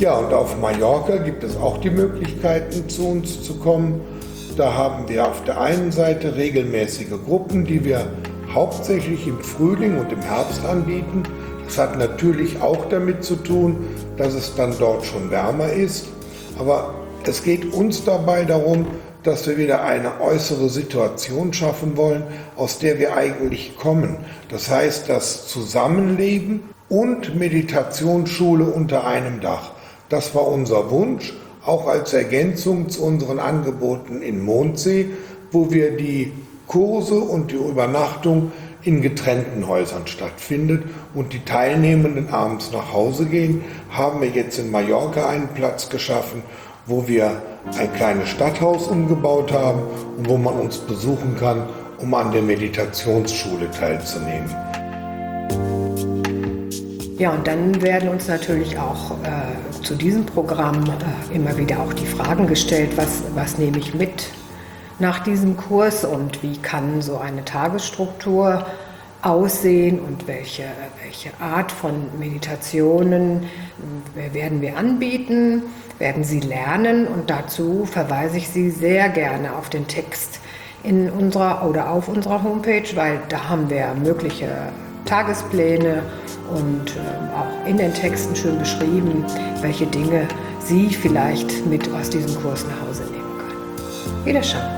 Ja, und auf Mallorca gibt es auch die Möglichkeiten, zu uns zu kommen. Da haben wir auf der einen Seite regelmäßige Gruppen, die wir hauptsächlich im Frühling und im Herbst anbieten. Das hat natürlich auch damit zu tun, dass es dann dort schon wärmer ist. Aber es geht uns dabei darum, dass wir wieder eine äußere Situation schaffen wollen, aus der wir eigentlich kommen. Das heißt, das Zusammenleben und Meditationsschule unter einem Dach. Das war unser Wunsch, auch als Ergänzung zu unseren Angeboten in Mondsee, wo wir die Kurse und die Übernachtung in getrennten Häusern stattfindet und die Teilnehmenden abends nach Hause gehen, haben wir jetzt in Mallorca einen Platz geschaffen, wo wir ein kleines Stadthaus umgebaut haben und wo man uns besuchen kann, um an der Meditationsschule teilzunehmen. Ja, und dann werden uns natürlich auch zu diesem Programm immer wieder auch die Fragen gestellt, was nehme ich mit nach diesem Kurs und wie kann so eine Tagesstruktur aussehen und welche Art von Meditationen werden wir anbieten, werden Sie lernen, und dazu verweise ich Sie sehr gerne auf den Text auf unserer Homepage, weil da haben wir mögliche Tagespläne und auch in den Texten schön beschrieben, welche Dinge Sie vielleicht mit aus diesem Kurs nach Hause nehmen können. Wiederschauen.